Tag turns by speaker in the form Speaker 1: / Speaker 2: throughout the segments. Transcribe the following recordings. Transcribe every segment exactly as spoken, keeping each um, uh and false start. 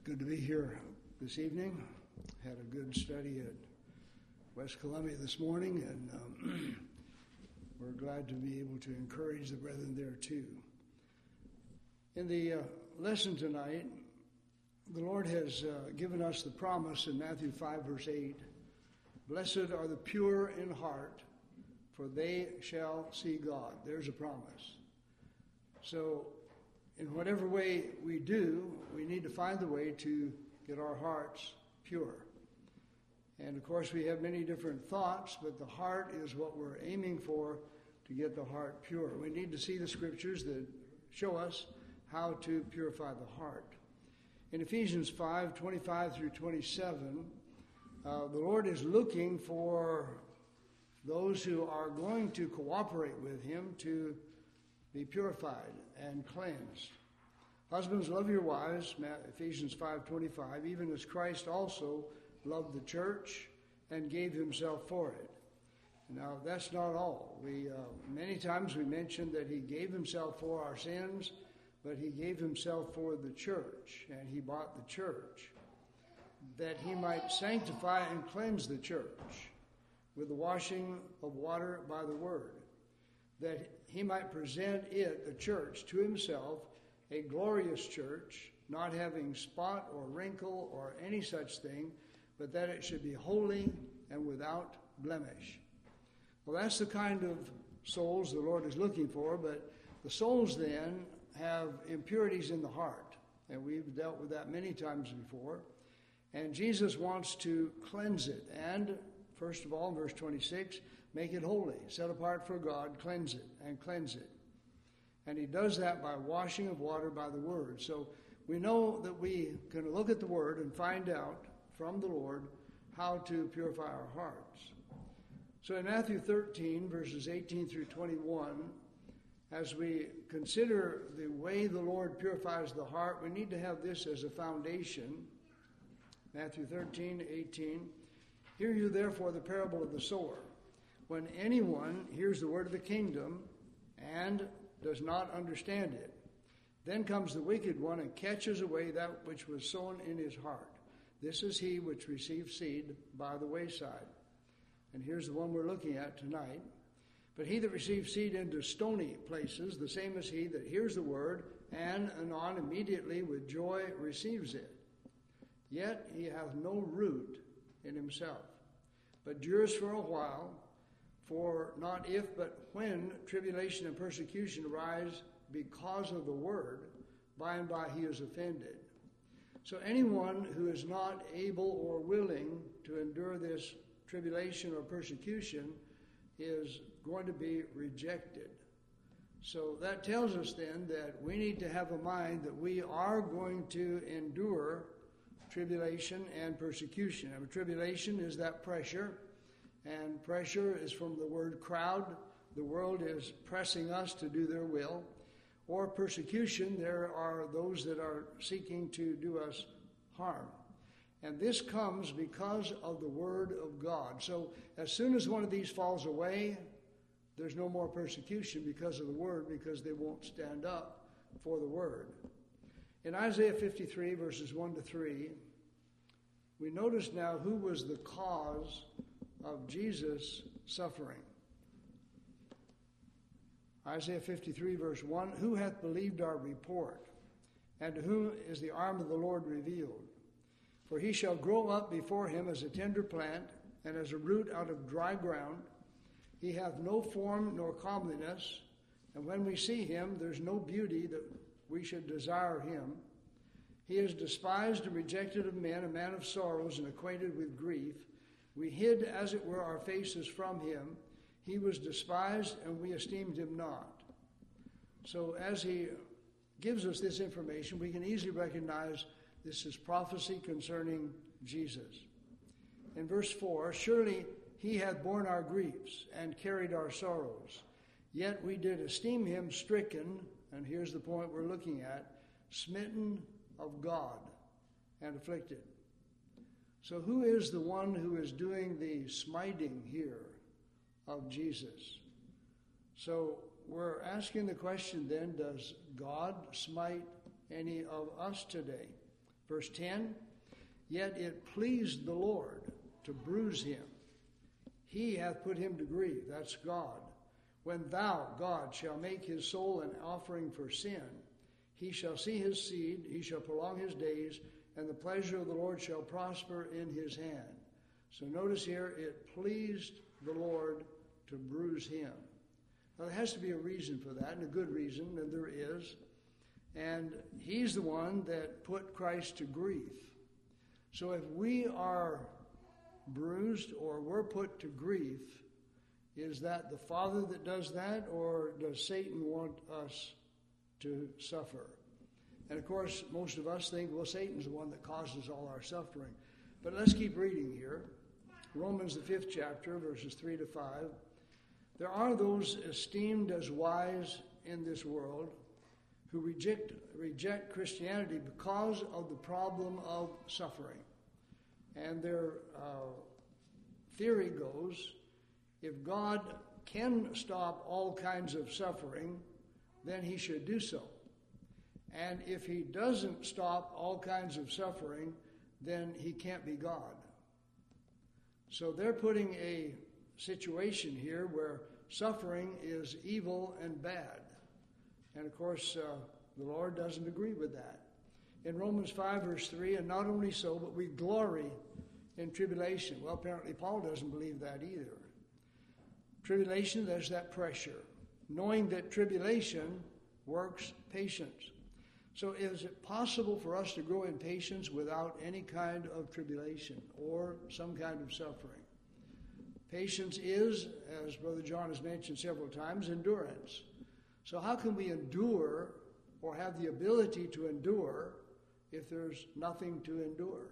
Speaker 1: Good to be here this evening. Had a good study at West Columbia this morning, and um, we're glad to be able to encourage the brethren there too. In the uh, lesson tonight, the Lord has uh, given us the promise in Matthew five, verse eight, "Blessed are the pure in heart, for they shall see God." There's a promise. So, in whatever way we do, we need to find the way to get our hearts pure. And of course, we have many different thoughts, but the heart is what we're aiming for to get the heart pure. We need to see the scriptures that show us how to purify the heart. In Ephesians five, twenty-five through twenty-seven, uh, the Lord is looking for those who are going to cooperate with Him to be purified and cleansed. Husbands, love your wives, Ephesians five twenty-five, even as Christ also loved the church and gave himself for it. Now, that's not all. We uh, many times we mentioned that he gave himself for our sins, but he gave himself for the church, and he bought the church, that he might sanctify and cleanse the church with the washing of water by the word, that he might present it, the church, to himself, a glorious church, not having spot or wrinkle or any such thing, but that it should be holy and without blemish. Well, that's the kind of souls the Lord is looking for, but the souls then have impurities in the heart, and we've dealt with that many times before, and Jesus wants to cleanse it, and first of all, in verse twenty-six, make it holy, set apart for God, cleanse it, and cleanse it. And he does that by washing of water by the word. So we know that we can look at the word and find out from the Lord how to purify our hearts. So in Matthew thirteen, verses eighteen through twenty-one, as we consider the way the Lord purifies the heart, we need to have this as a foundation. Matthew thirteen, eighteen, "Hear you therefore the parable of the sower. When anyone hears the word of the kingdom and does not understand it, then comes the wicked one and catches away that which was sown in his heart. This is he which receives seed by the wayside." And here's the one we're looking at tonight. "But he that receives seed into stony places, the same is he that hears the word, and anon immediately with joy receives it. Yet he hath no root in himself, but endures for a while. For not if, but when tribulation and persecution arise because of the word, by and by he is offended." So anyone who is not able or willing to endure this tribulation or persecution is going to be rejected. So that tells us then that we need to have a mind that we are going to endure tribulation and persecution. And tribulation is that pressure. And pressure is from the word crowd. The world is pressing us to do their will. Or persecution, there are those that are seeking to do us harm. And this comes because of the word of God. So as soon as one of these falls away, there's no more persecution because of the word, because they won't stand up for the word. In Isaiah fifty-three, verses one to three, we notice now who was the cause of Jesus' suffering. Isaiah fifty-three, verse one, "Who hath believed our report? And to whom is the arm of the Lord revealed? For he shall grow up before him as a tender plant, and as a root out of dry ground. He hath no form nor comeliness, and when we see him, there's no beauty that we should desire him. He is despised and rejected of men, a man of sorrows and acquainted with grief. We hid, as it were, our faces from him. He was despised, and we esteemed him not." So as he gives us this information, we can easily recognize this is prophecy concerning Jesus. In verse four, "Surely he hath borne our griefs and carried our sorrows. Yet we did esteem him stricken," and here's the point we're looking at, "smitten of God and afflicted." So who is the one who is doing the smiting here of Jesus? So we're asking the question then, does God smite any of us today? Verse ten, yet it pleased the Lord to bruise him. He hath put him to grief, that's God. When thou, God, shall make his soul an offering for sin, he shall see his seed, he shall prolong his days, and the pleasure of the Lord shall prosper in his hand. So notice here, it pleased the Lord to bruise him. Now, there has to be a reason for that, and a good reason, and there is. And he's the one that put Christ to grief. So if we are bruised or we're put to grief, is that the Father that does that, or does Satan want us to suffer? And of course, most of us think, well, Satan's the one that causes all our suffering. But let's keep reading here. Romans, the fifth chapter, verses three to five. There are those esteemed as wise in this world who reject, reject Christianity because of the problem of suffering. And their uh, theory goes, if God can stop all kinds of suffering, then he should do so. And if he doesn't stop all kinds of suffering, then he can't be God. So they're putting a situation here where suffering is evil and bad. And of course, uh, the Lord doesn't agree with that. In Romans five, verse three, and not only so, but we glory in tribulation. Well, apparently Paul doesn't believe that either. Tribulation, there's that pressure. Knowing that tribulation works patience. So is it possible for us to grow in patience without any kind of tribulation or some kind of suffering? Patience is, as Brother John has mentioned several times, endurance. So how can we endure or have the ability to endure if there's nothing to endure?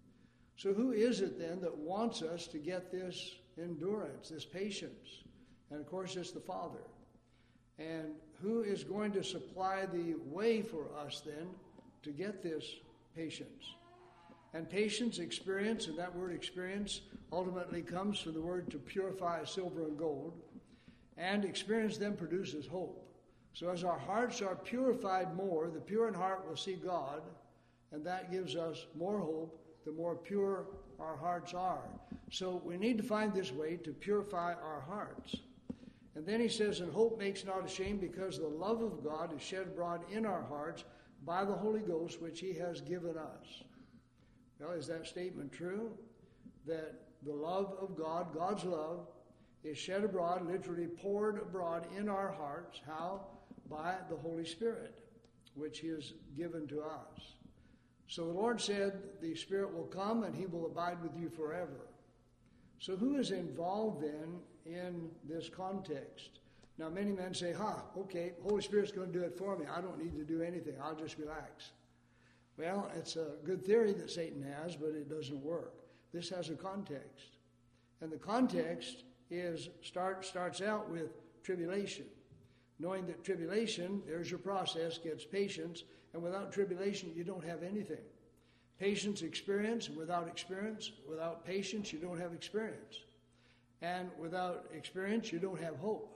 Speaker 1: So who is it then that wants us to get this endurance, this patience? And of course, it's the Father. And who is going to supply the way for us then to get this patience? And patience, experience, and that word experience ultimately comes from the word to purify silver and gold. And experience then produces hope. So as our hearts are purified more, the pure in heart will see God, and that gives us more hope the more pure our hearts are. So we need to find this way to purify our hearts. And then he says, and hope makes not ashamed, because the love of God is shed abroad in our hearts by the Holy Ghost, which he has given us. Well, is that statement true? That the love of God, God's love, is shed abroad, literally poured abroad in our hearts. How? By the Holy Spirit, which he has given to us. So the Lord said, the Spirit will come and he will abide with you forever. So who is involved then in this context? Now many men say, ha, okay, Holy Spirit's going to do it for me. I don't need to do anything. I'll just relax. Well, it's a good theory that Satan has, but it doesn't work. This has a context. And the context is start starts out with tribulation. Knowing that tribulation, there's your process, gets patience, and without tribulation, you don't have anything. Patience, experience, and without experience, without patience, you don't have experience. And without experience, you don't have hope.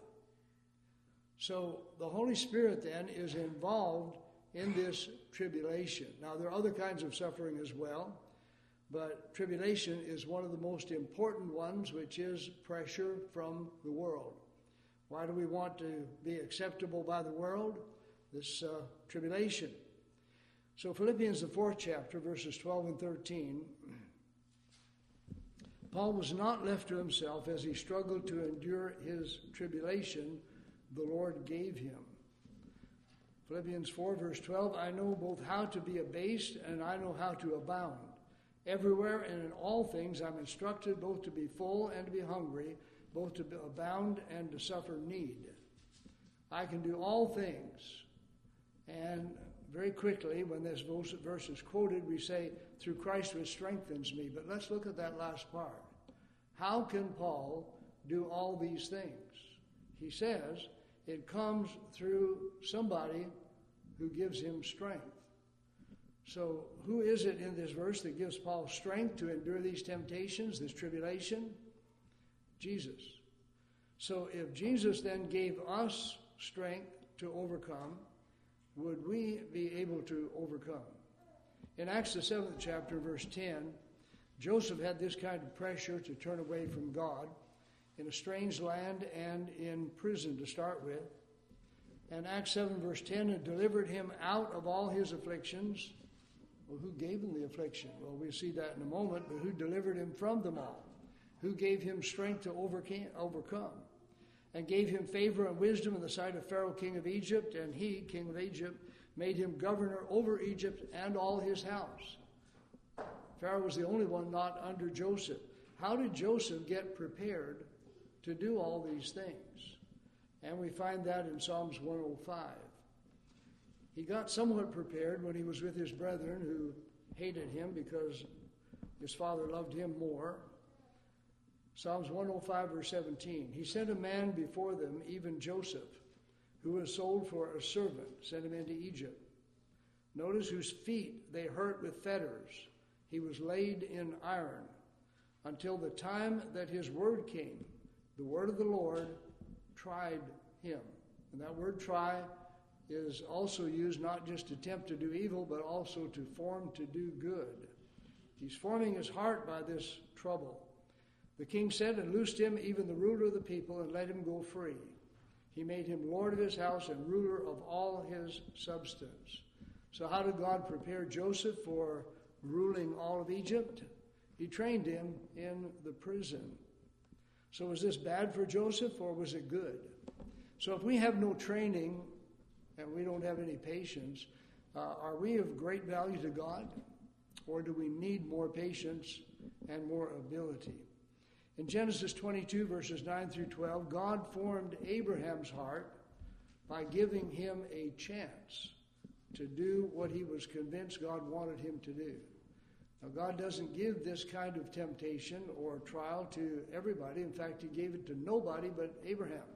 Speaker 1: So the Holy Spirit then is involved in this tribulation. Now, there are other kinds of suffering as well, but tribulation is one of the most important ones, which is pressure from the world. Why do we want to be acceptable by the world? This uh, tribulation. So Philippians, the fourth chapter, verses twelve and thirteen, Paul was not left to himself as he struggled to endure his tribulation the Lord gave him. Philippians four, verse twelve, I know both how to be abased and I know how to abound. Everywhere and in all things I'm instructed both to be full and to be hungry, both to abound and to suffer need. I can do all things. And very quickly, when this verse is quoted, we say, through Christ who strengthens me. But let's look at that last part. How can Paul do all these things? He says it comes through somebody who gives him strength. So who is it in this verse that gives Paul strength to endure these temptations, this tribulation? Jesus. So if Jesus then gave us strength to overcome, would we be able to overcome? In Acts the seventh chapter, verse ten, Joseph had this kind of pressure to turn away from God in a strange land and in prison to start with. And Acts seven, verse ten, it delivered him out of all his afflictions. Well, who gave him the affliction? Well, we'll see that in a moment, but who delivered him from them all? Who gave him strength to overcome? And gave him favor and wisdom in the sight of Pharaoh, king of Egypt, and he, king of Egypt, made him governor over Egypt and all his house. Pharaoh was the only one not under Joseph. How did Joseph get prepared to do all these things? And we find that in Psalms one oh five. He got somewhat prepared when he was with his brethren who hated him because his father loved him more. Psalms one oh five, verse seventeen. He sent a man before them, even Joseph, who was sold for a servant, sent him into Egypt. Notice whose feet they hurt with fetters. He was laid in iron until the time that his word came. The word of the Lord tried him. And that word try is also used not just to tempt to do evil, but also to form to do good. He's forming his heart by this trouble. The king said and loosed him, even the ruler of the people, and let him go free. He made him lord of his house and ruler of all his substance. So how did God prepare Joseph for ruling all of Egypt? He trained him in the prison. So was this bad for Joseph, or was it good? So if we have no training and we don't have any patience, uh, are we of great value to God? Or do we need more patience and more ability? In Genesis twenty-two, verses nine through twelve, God formed Abraham's heart by giving him a chance to do what he was convinced God wanted him to do. Now, God doesn't give this kind of temptation or trial to everybody. In fact, he gave it to nobody but Abraham.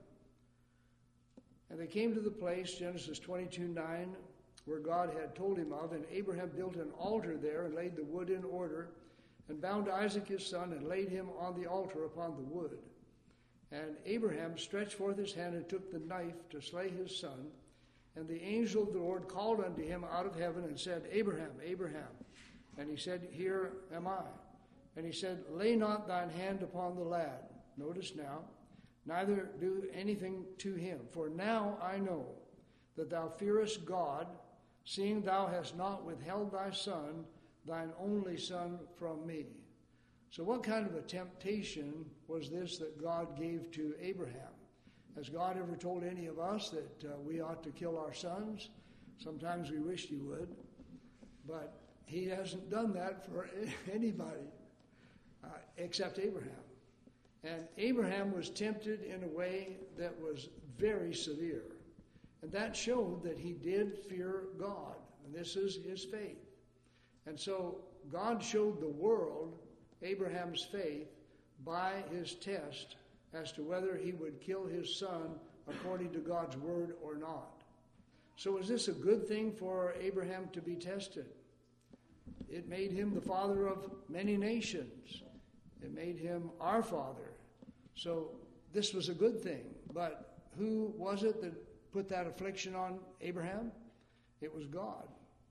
Speaker 1: And they came to the place, Genesis twenty-two nine, where God had told him of, and Abraham built an altar there and laid the wood in order, and bound Isaac his son, and laid him on the altar upon the wood. And Abraham stretched forth his hand and took the knife to slay his son. And the angel of the Lord called unto him out of heaven and said, Abraham, Abraham. And he said, Here am I. And he said, Lay not thine hand upon the lad. Notice now, neither do anything to him. For now I know that thou fearest God, seeing thou hast not withheld thy son, thine only son, from me. So what kind of a temptation was this that God gave to Abraham? Has God ever told any of us that uh, we ought to kill our sons? Sometimes we wish he would, but he hasn't done that for anybody uh, except Abraham. And Abraham was tempted in a way that was very severe. And that showed that he did fear God. And this is his faith. And so God showed the world Abraham's faith by his test as to whether he would kill his son according to God's word or not. So is this a good thing for Abraham to be tested? It made him the father of many nations. It made him our father. So this was a good thing. But who was it that put that affliction on Abraham? It was God.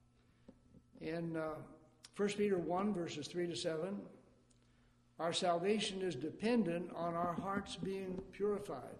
Speaker 1: In uh, First Peter one, verses three to seven, our salvation is dependent on our hearts being purified.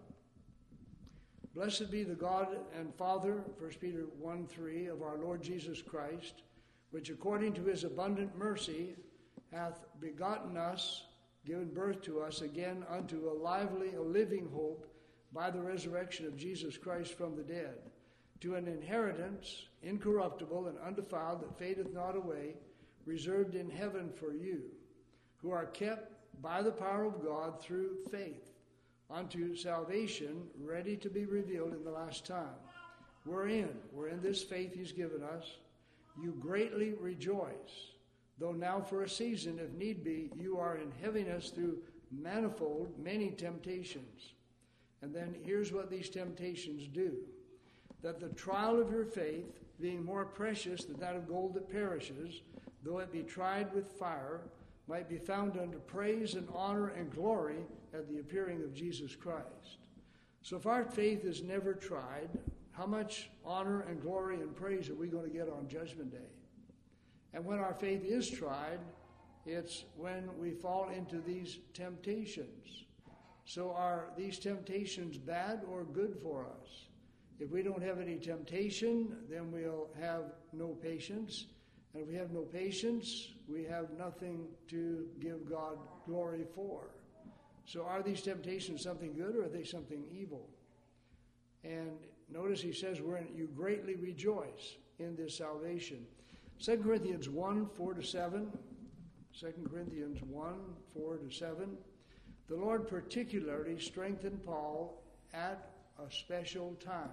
Speaker 1: Blessed be the God and Father, First Peter one three, of our Lord Jesus Christ, which according to his abundant mercy hath begotten us, given birth to us again unto a lively, a living hope by the resurrection of Jesus Christ from the dead, to an inheritance incorruptible and undefiled that fadeth not away, reserved in heaven for you, who are kept by the power of God through faith unto salvation, ready to be revealed in the last time. We're in. We're in this faith he's given us. You greatly rejoice, though now for a season, if need be, you are in heaviness through manifold, many temptations. And then here's what these temptations do. That the trial of your faith, being more precious than that of gold that perishes, though it be tried with fire, might be found unto praise and honor and glory at the appearing of Jesus Christ. So if our faith is never tried, how much honor and glory and praise are we going to get on Judgment Day? And when our faith is tried, it's when we fall into these temptations. So are these temptations bad or good for us? If we don't have any temptation, then we'll have no patience. And if we have no patience, we have nothing to give God glory for. So are these temptations something good or are they something evil? And notice he says, "We're in, you greatly rejoice in this salvation." Second Corinthians one, four to seven. Second Corinthians one, four to seven. The Lord particularly strengthened Paul at a special time.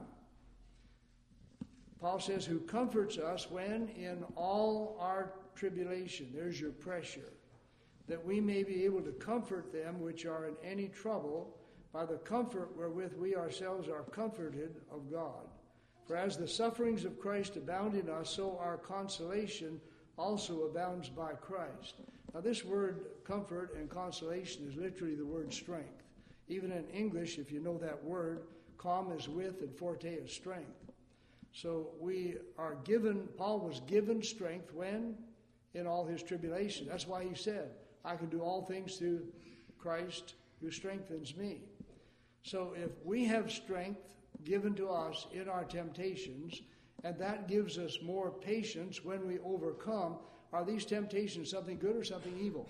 Speaker 1: Paul says, "Who comforts us when in all our tribulation," there's your pressure, "that we may be able to comfort them which are in any trouble by the comfort wherewith we ourselves are comforted of God. For as the sufferings of Christ abound in us, so our consolation also abounds by Christ." Now this word comfort and consolation is literally the word strength. Even in English, if you know that word, calm is with and forte is strength. So we are given, Paul was given strength when? In all his tribulation. That's why he said, "I can do all things through Christ who strengthens me." So if we have strength given to us in our temptations, and that gives us more patience when we overcome, are these temptations something good or something evil?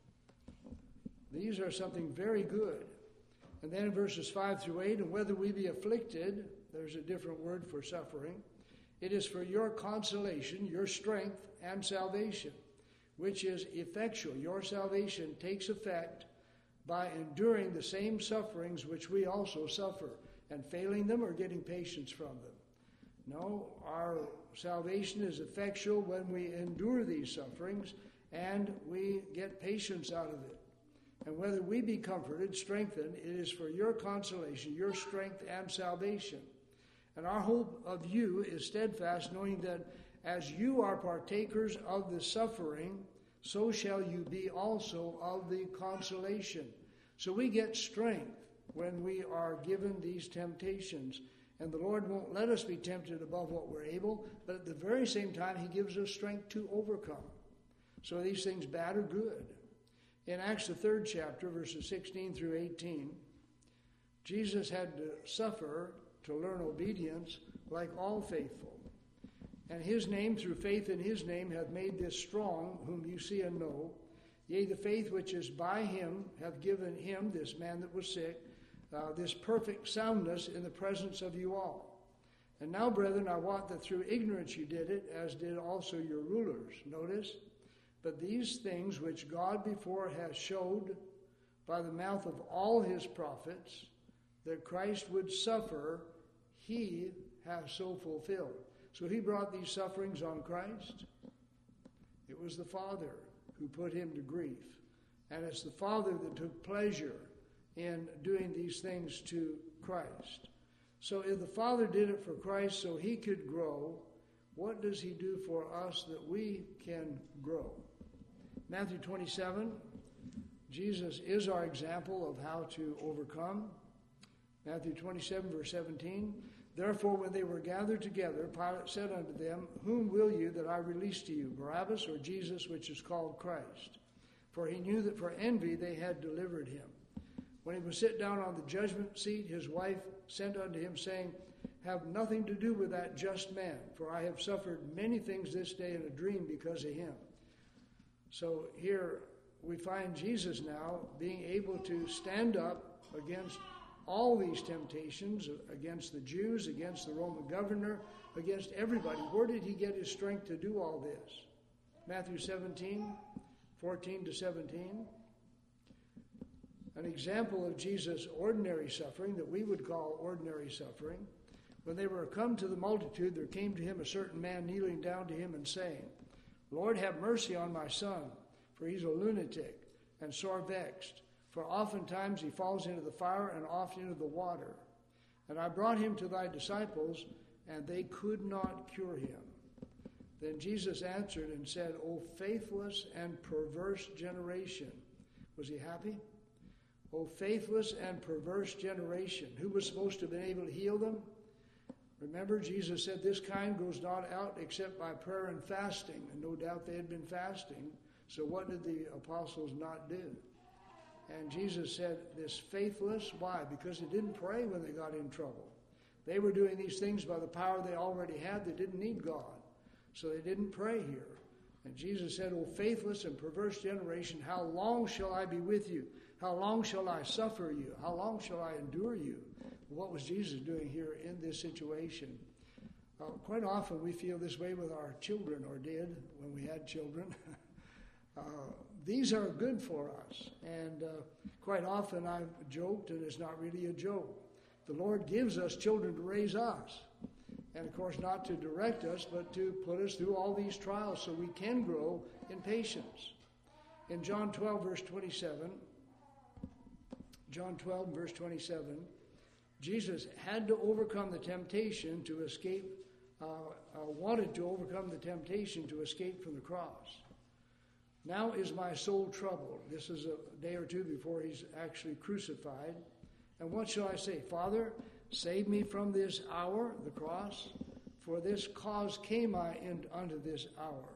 Speaker 1: These are something very good. And then in verses five through eight, "And whether we be afflicted," there's a different word for suffering, "it is for your consolation, your strength, and salvation, which is effectual." Your salvation takes effect by enduring the same sufferings which we also suffer, and failing them or getting patience from them. No, our salvation is effectual when we endure these sufferings and we get patience out of it. "And whether we be comforted, strengthened, it is for your consolation, your strength, and salvation. And our hope of you is steadfast, knowing that as you are partakers of the suffering, so shall you be also of the consolation." So we get strength when we are given these temptations. And the Lord won't let us be tempted above what we're able, but at the very same time, he gives us strength to overcome. So are these things bad or good? In Acts, the third chapter, verses sixteen through eighteen, Jesus had to suffer to learn obedience like all faithful. "And his name, through faith in his name, hath made this strong, whom you see and know. Yea, the faith which is by him hath given him," this man that was sick, uh, "this perfect soundness in the presence of you all. And now, brethren, I wot that through ignorance you did it, as did also your rulers." Notice, "But these things which God before has showed by the mouth of all his prophets, that Christ would suffer, he hath so fulfilled." So he brought these sufferings on Christ. It was the Father who put him to grief. And it's the Father that took pleasure in doing these things to Christ. So if the Father did it for Christ so he could grow, what does he do for us that we can grow? Matthew twenty-seven, Jesus is our example of how to overcome. Matthew twenty-seven, verse seventeen, "Therefore when they were gathered together, Pilate said unto them, Whom will you that I release to you, Barabbas or Jesus, which is called Christ? For he knew that for envy they had delivered him. When he was sit down on the judgment seat, his wife sent unto him, saying, Have nothing to do with that just man, for I have suffered many things this day in a dream because of him." So here we find Jesus now being able to stand up against all these temptations, against the Jews, against the Roman governor, against everybody. Where did he get his strength to do all this? Matthew seventeen, fourteen to seventeen. An example of Jesus' ordinary suffering that we would call ordinary suffering. "When they were come to the multitude, there came to him a certain man kneeling down to him and saying, Lord, have mercy on my son, for he's a lunatic and sore vexed. For oftentimes he falls into the fire and oft into the water. And I brought him to thy disciples, and they could not cure him. Then Jesus answered and said, O faithless and perverse generation." Was he happy? "O faithless and perverse generation." Who was supposed to have been able to heal them? Remember, Jesus said this kind goes not out except by prayer and fasting. And no doubt they had been fasting. So what did the apostles not do? And Jesus said this faithless, why? Because they didn't pray when they got in trouble. They were doing these things by the power they already had. They didn't need God. So they didn't pray here. And Jesus said, O faithless and perverse generation, how long shall I be with you? How long shall I suffer you? How long shall I endure you? What was Jesus doing here in this situation? Uh, quite often we feel this way with our children, or did when we had children. uh, these are good for us. And uh, quite often I've joked, and it's not really a joke. The Lord gives us children to raise us. And, of course, not to direct us, but to put us through all these trials so we can grow in patience. In John twelve, verse twenty-seven, John twelve, verse twenty-seven, Jesus had to overcome the temptation to escape, uh, uh, wanted to overcome the temptation to escape from the cross. Now is my soul troubled. This is a day or two before he's actually crucified. And what shall I say? Father, save me from this hour, the cross, for this cause came I in, unto this hour.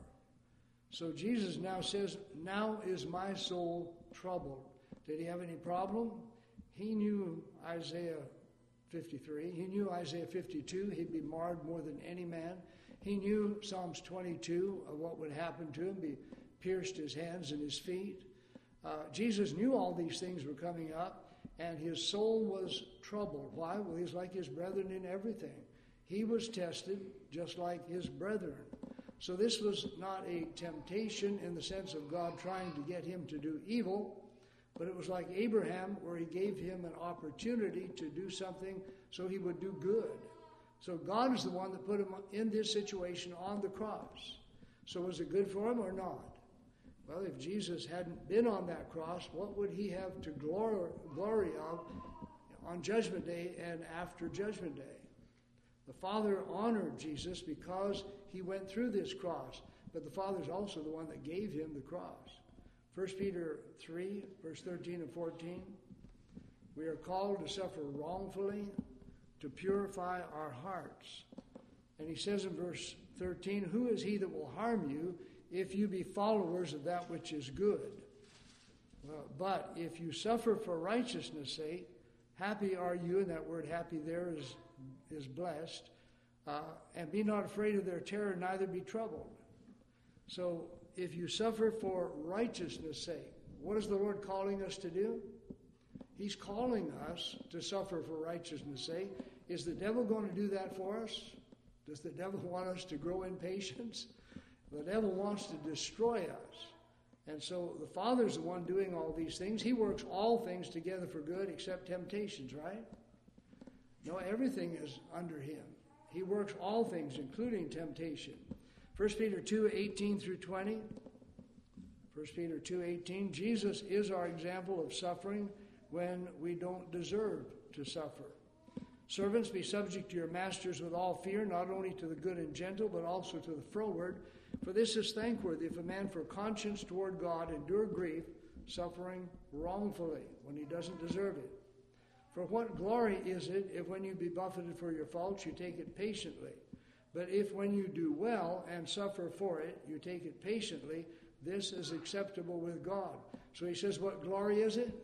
Speaker 1: So Jesus now says, now is my soul troubled. Did he have any problem? He knew Isaiah fifty-three. He knew Isaiah fifty-two. He'd be marred more than any man. He knew Psalms twenty-two, of what would happen to him, be pierced his hands and his feet. Uh, Jesus knew all these things were coming up. And his soul was troubled. Why? Well, he's like his brethren in everything. He was tested just like his brethren. So this was not a temptation in the sense of God trying to get him to do evil, but it was like Abraham, where he gave him an opportunity to do something so he would do good. So God is the one that put him in this situation on the cross. So was it good for him or not? Well, if Jesus hadn't been on that cross, what would he have to glory, glory of on Judgment Day and after Judgment Day? The Father honored Jesus because he went through this cross, but the Father is also the one that gave him the cross. First Peter three, verse thirteen and fourteen, we are called to suffer wrongfully, to purify our hearts. And he says in verse thirteen, who is he that will harm you if you be followers of that which is good? Well, but if you suffer for righteousness' sake, happy are you, and that word happy there is, is blessed, uh, and be not afraid of their terror, neither be troubled. So if you suffer for righteousness' sake, what is the Lord calling us to do? He's calling us to suffer for righteousness' sake. Is the devil going to do that for us? Does the devil want us to grow in patience? The devil wants to destroy us. And so the Father's the one doing all these things. He works all things together for good except temptations, right? No, everything is under him. He works all things, including temptation. First Peter two, eighteen through twenty. First Peter two, eighteen. Jesus is our example of suffering when we don't deserve to suffer. Servants, be subject to your masters with all fear, not only to the good and gentle, but also to the froward. For this is thankworthy, if a man for conscience toward God endure grief, suffering wrongfully, when he doesn't deserve it. For what glory is it if when you be buffeted for your faults, you take it patiently? But if when you do well and suffer for it, you take it patiently, this is acceptable with God. So he says, what glory is it?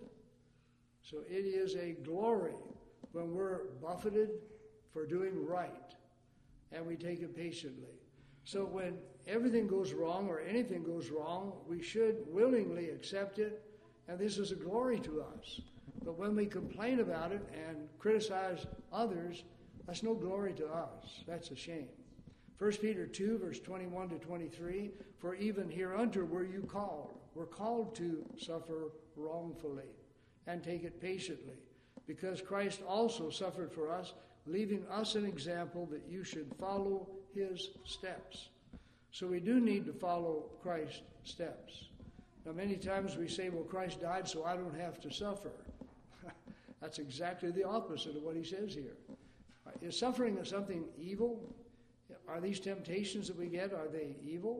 Speaker 1: So it is a glory when we're buffeted for doing right, and we take it patiently. So when everything goes wrong or anything goes wrong, we should willingly accept it, and this is a glory to us. But when we complain about it and criticize others, that's no glory to us. That's a shame. First Peter two, verse twenty-one to twenty-three, for even hereunto were you called. We're called to suffer wrongfully and take it patiently, because Christ also suffered for us, leaving us an example that you should follow his steps. So we do need to follow Christ's steps. Now, many times we say, well, Christ died so I don't have to suffer. That's exactly the opposite of what he says here. Is suffering something evil? Are these temptations that we get, are they evil?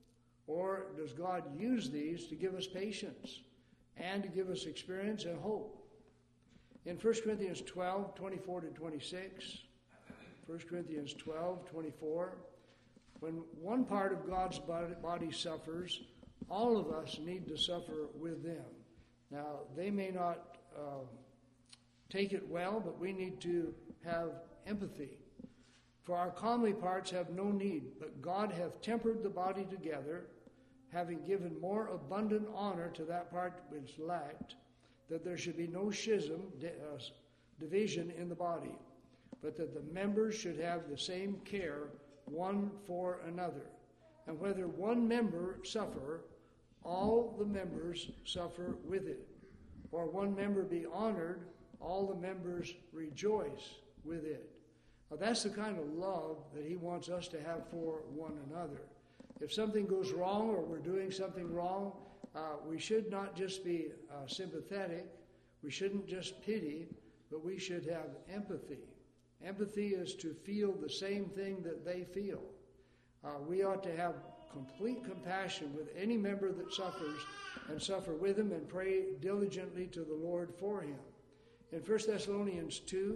Speaker 1: Or does God use these to give us patience and to give us experience and hope? In First Corinthians twelve, twenty-four to twenty-six, First Corinthians twelve twenty-four. When one part of God's body, body suffers, all of us need to suffer with them. Now, they may not uh, take it well, but we need to have empathy. For our comely parts have no need, but God hath tempered the body together, having given more abundant honor to that part which lacked, that there should be no schism, uh, division in the body, but that the members should have the same care one for another. And whether one member suffer, all the members suffer with it. Or one member be honored, all the members rejoice with it. Now that's the kind of love that he wants us to have for one another. If something goes wrong or we're doing something wrong, uh, we should not just be uh, sympathetic. We shouldn't just pity, but we should have empathy. Empathy is to feel the same thing that they feel. Uh, we ought to have complete compassion with any member that suffers and suffer with him and pray diligently to the Lord for him. In First Thessalonians two,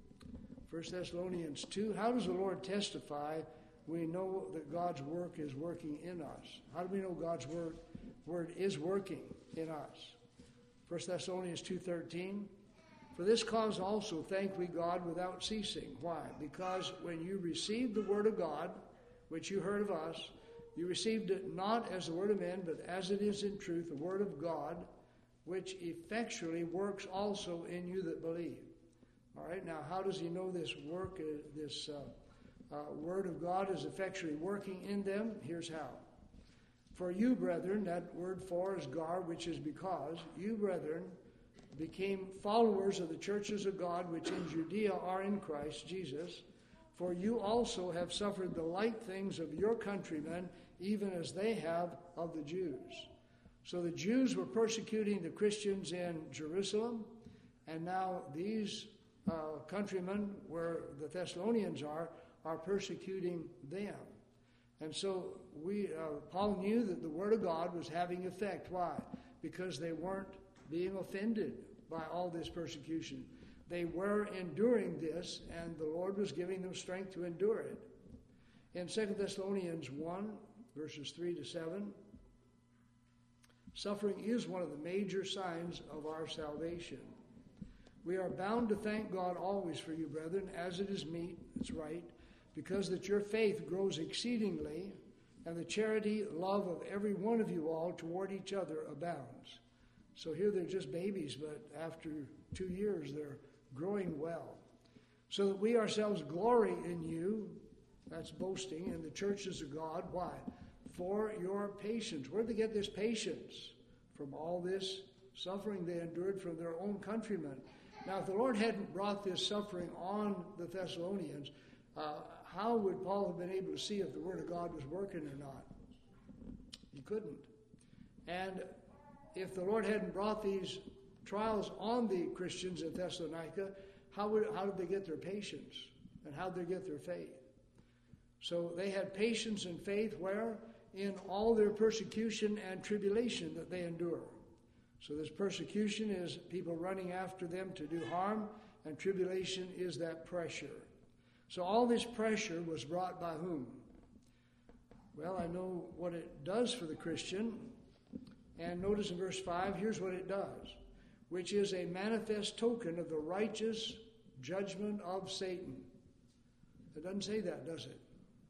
Speaker 1: First Thessalonians two, how does the Lord testify we know that God's work is working in us? How do we know God's word, word is working in us? First Thessalonians two thirteen, for this cause also thank we God without ceasing. Why? Because when you received the word of God, which you heard of us, you received it not as the word of men, but as it is in truth, the word of God, which effectually works also in you that believe. All right, now how does he know this work, uh, this uh, uh, word of God is effectually working in them? Here's how. For you, brethren, that word for is gar, which is because, you, brethren, became followers of the churches of God, which in Judea are in Christ Jesus. For you also have suffered the like things of your countrymen, even as they have of the Jews. So the Jews were persecuting the Christians in Jerusalem, and now these uh, countrymen, where the Thessalonians are, are persecuting them. And so we, uh, Paul knew that the Word of God was having effect. Why? Because they weren't being offended by all this persecution. They were enduring this, and the Lord was giving them strength to endure it. In Second Thessalonians one, verses three to seven, suffering is one of the major signs of our salvation. We are bound to thank God always for you, brethren, as it is meet, it's right, because that your faith grows exceedingly, and the charity, love of every one of you all toward each other abounds. So here they're just babies, but after two years they're growing well. So that we ourselves glory in you, that's boasting, in the churches of God. Why? For your patience. Where did they get this patience? From all this suffering they endured from their own countrymen. Now, if the Lord hadn't brought this suffering on the Thessalonians, uh, how would Paul have been able to see if the Word of God was working or not? He couldn't. And if the Lord hadn't brought these trials on the Christians in Thessalonica, how would how did they get their patience? And how did they get their faith? So they had patience and faith where? In all their persecution and tribulation that they endure. So this persecution is people running after them to do harm, and tribulation is that pressure. So all this pressure was brought by whom? Well, I know what it does for the Christian. And notice in verse five, here's what it does, which is a manifest token of the righteous judgment of Satan. It doesn't say that, does it?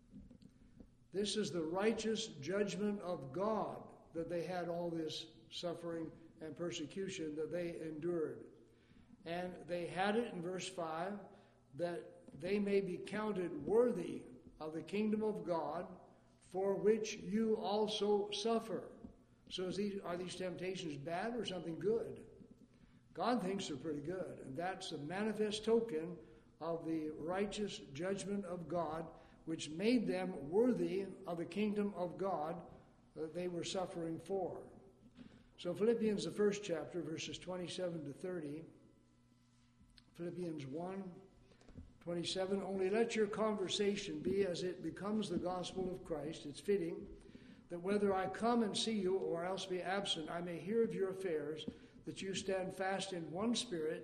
Speaker 1: This is the righteous judgment of God that they had all this suffering and persecution that they endured. And they had it in verse five, that they may be counted worthy of the kingdom of God, for which you also suffer. So is these, are these temptations bad or something good? God thinks they're pretty good. And that's a manifest token of the righteous judgment of God, which made them worthy of the kingdom of God that they were suffering for. So Philippians, the first chapter, verses twenty-seven to thirty. Philippians one, twenty-seven. Only let your conversation be as it becomes the gospel of Christ. It's fitting that whether I come and see you or else be absent, I may hear of your affairs, that you stand fast in one spirit,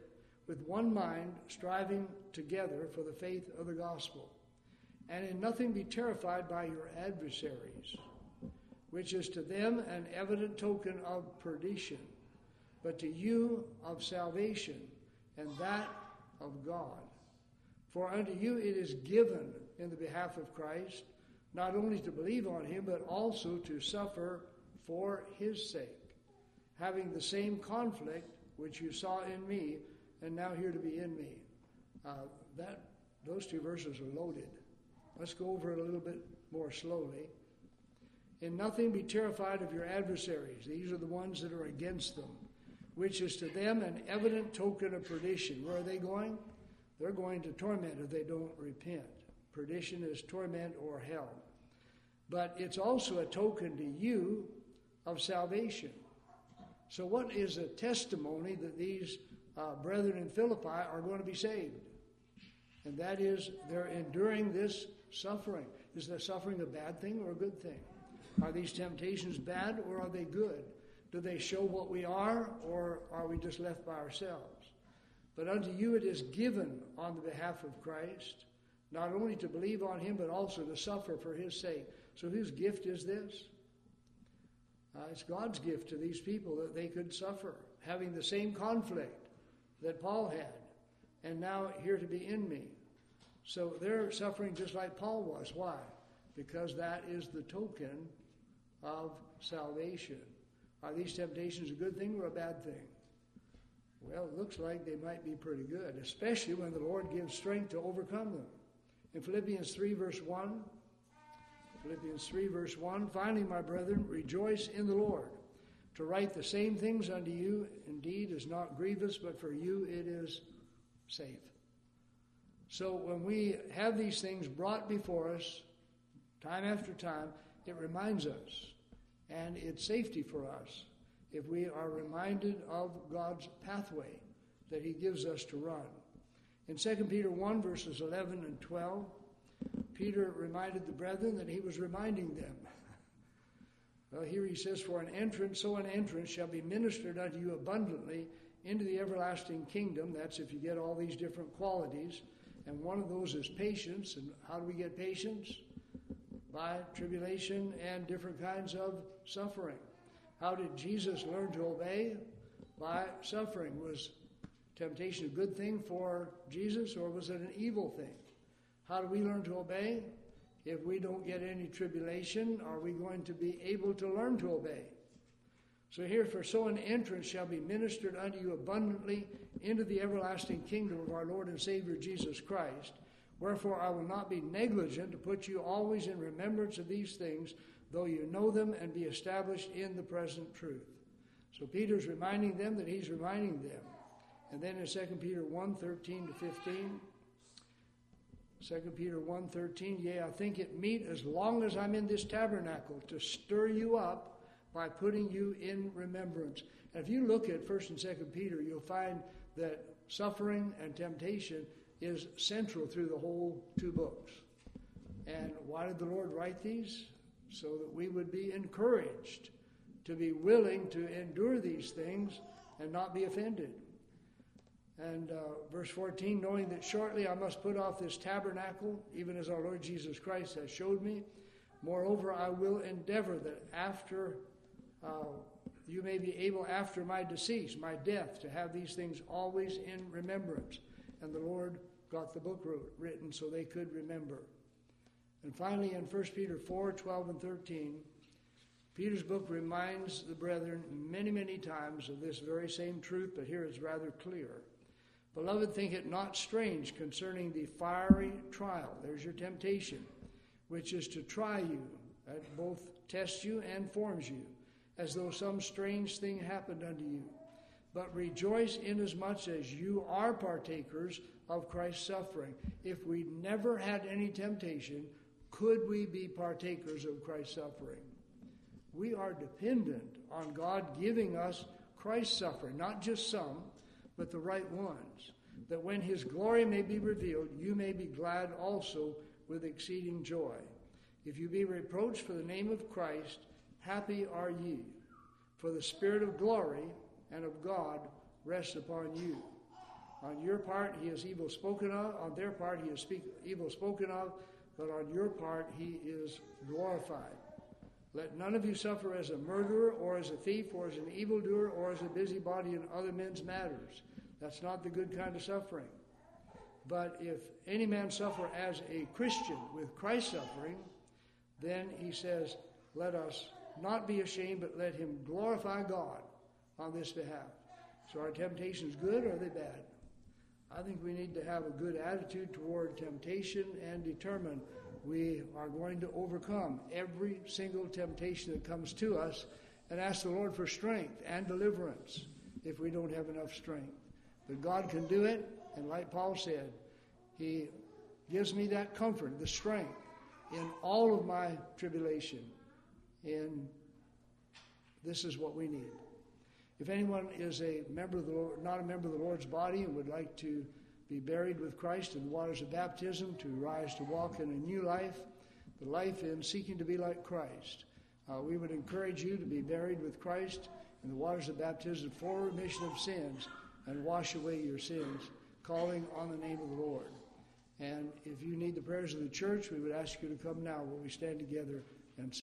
Speaker 1: with one mind, striving together for the faith of the gospel. And in nothing be terrified by your adversaries, which is to them an evident token of perdition, but to you of salvation, and that of God. For unto you it is given in the behalf of Christ, not only to believe on him, but also to suffer for his sake, having the same conflict which you saw in me, and now here to be in me. Uh, that those two verses are loaded. Let's go over it a little bit more slowly. In nothing be terrified of your adversaries. These are the ones that are against them, which is to them an evident token of perdition. Where are they going? They're going to torment if they don't repent. Perdition is torment or hell. But it's also a token to you of salvation. So what is a testimony that these uh, brethren in Philippi are going to be saved? And that is they're enduring this suffering. Is the suffering a bad thing or a good thing? Are these temptations bad or are they good? Do they show what we are, or are we just left by ourselves? But unto you it is given on the behalf of Christ, not only to believe on him, but also to suffer for his sake. So whose gift is this? Uh, it's God's gift to these people that they could suffer, having the same conflict that Paul had, and now here to be in me. So they're suffering just like Paul was. Why? Because that is the token of salvation. Are these temptations a good thing or a bad thing? Well, it looks like they might be pretty good, especially when the Lord gives strength to overcome them. In Philippians three, verse one, Philippians three, verse one, finally, my brethren, rejoice in the Lord. To write the same things unto you, indeed, is not grievous, but for you it is safe. So when we have these things brought before us, time after time, it reminds us, and it's safety for us if we are reminded of God's pathway that he gives us to run. In Second Peter one, verses eleven and twelve, Peter reminded the brethren that he was reminding them. Well, here he says, for an entrance, so an entrance shall be ministered unto you abundantly into the everlasting kingdom. That's if you get all these different qualities. And one of those is patience. And how do we get patience? By tribulation and different kinds of suffering. How did Jesus learn to obey? By suffering. Was temptation a good thing for Jesus, or was it an evil thing? How do we learn to obey? If we don't get any tribulation, are we going to be able to learn to obey? So here, for so an entrance shall be ministered unto you abundantly into the everlasting kingdom of our Lord and Savior Jesus Christ. Wherefore I will not be negligent to put you always in remembrance of these things, though you know them and be established in the present truth. So Peter's reminding them that he's reminding them. And then in Second Peter one, thirteen to fifteen, Second Peter one, thirteen, yea, I think it meet as long as I'm in this tabernacle to stir you up by putting you in remembrance. And if you look at First and Second Peter, you'll find that suffering and temptation is central through the whole two books. And why did the Lord write these? So that we would be encouraged to be willing to endure these things and not be offended. And uh, verse fourteen, knowing that shortly I must put off this tabernacle, even as our Lord Jesus Christ has showed me. Moreover, I will endeavor that after uh, you may be able, after my decease, my death, to have these things always in remembrance. And the Lord got the book wrote, written so they could remember. And finally, in First Peter four, twelve and thirteen, Peter's book reminds the brethren many, many times of this very same truth, but here it's rather clear. Beloved, think it not strange concerning the fiery trial. There's your temptation, which is to try you, that both tests you and forms you, as though some strange thing happened unto you. But rejoice inasmuch as you are partakers of Christ's suffering. If we never had any temptation, could we be partakers of Christ's suffering? We are dependent on God giving us Christ's suffering, not just some, but the right ones, that when his glory may be revealed, you may be glad also with exceeding joy. If you be reproached for the name of Christ, happy are ye, for the Spirit of glory and of God rests upon you. On your part, he is evil spoken of. On their part, he is speak, evil spoken of. But on your part, he is glorified. Let none of you suffer as a murderer or as a thief or as an evildoer or as a busybody in other men's matters. That's not the good kind of suffering. But if any man suffer as a Christian with Christ's suffering, then he says, let us not be ashamed, but let him glorify God on this behalf. So are temptations good or are they bad? I think we need to have a good attitude toward temptation and determine we are going to overcome every single temptation that comes to us and ask the Lord for strength and deliverance if we don't have enough strength. But God can do it, and like Paul said, he gives me that comfort, the strength in all of my tribulation. And this is what we need. If anyone is a member of the Lord, not a member of the Lord's body and would like to be buried with Christ in the waters of baptism, to rise to walk in a new life, the life in seeking to be like Christ, uh, we would encourage you to be buried with Christ in the waters of baptism for remission of sins and wash away your sins, calling on the name of the Lord. And if you need the prayers of the church, we would ask you to come now while we stand together and